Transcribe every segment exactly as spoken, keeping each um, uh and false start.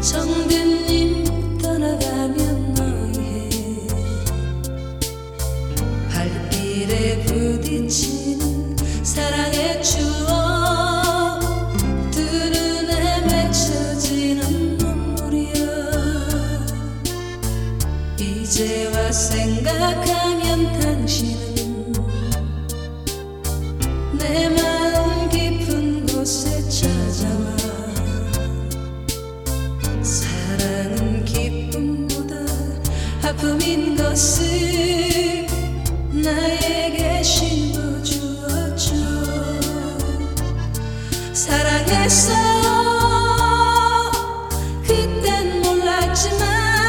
정든님 떠나가면 너희의 발길에 부딪히는 사랑의 추억, 두 눈에 맺혀지는 눈물이여. 이제와 생각하면 당신은 내 마음 깊은 곳에 찾아와. 사랑은 기쁨보다 아픔인 것을 나에게 심어주었죠. 사랑했어요. 그땐 몰랐지만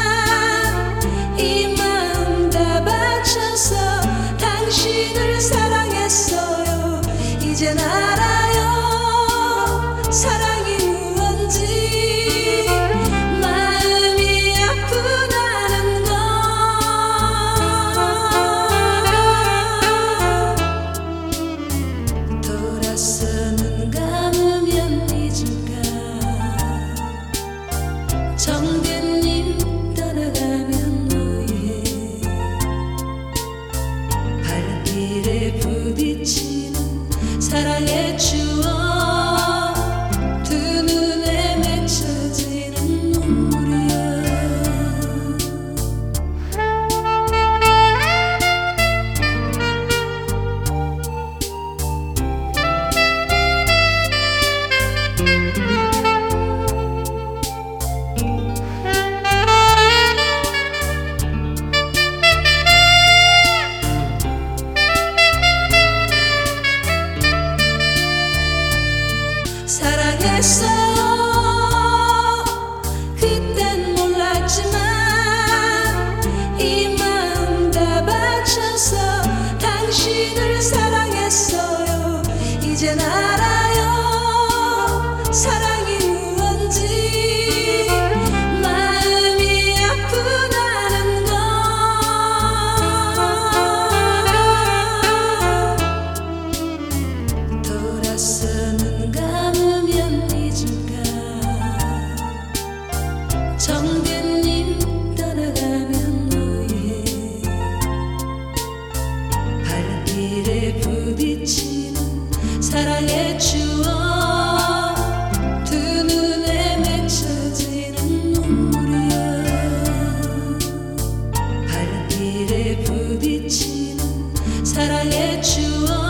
이 마음 다 바쳐서 당신을 사랑했어요. 이젠 알아요. 사랑이 무언지, 마음이 아프다는 걸. 돌아서 눈 감으면 잊을까. 정든님 떠나가면 너희의 발길에 부딪히는 사랑의 추억, 두 눈에 맺혀지는 눈물이야. 사랑했어요. 그땐 몰랐지만 이 마음 다 바쳐서 당신을 사랑했어요. 이젠 알아요. 사랑이 무언지, 마음이 아프다는 걸. 돌아서 눈 감으면 잊을까. 정든님 떠나가면 너희의 발길에 부딪히는 사랑의 추억, 두 눈에 맺혀지는 눈물이야. 발길에 부딪히는 사랑의 추억.